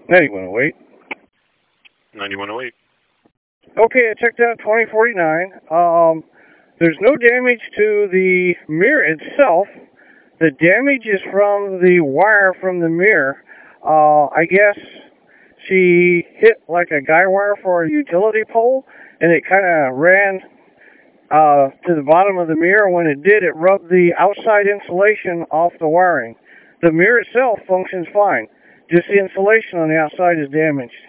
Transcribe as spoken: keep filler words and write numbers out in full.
ninety-one oh eight. ninety-one oh eight. Okay, I checked out twenty forty-nine. Um, there's no damage to the mirror itself. The damage is from the wire from the mirror. Uh, I guess she hit like a guy wire for a utility pole, and it kind of ran uh, to the bottom of the mirror. When it did, it rubbed the outside insulation off the wiring. The mirror itself functions fine. Just the insulation on the outside is damaged.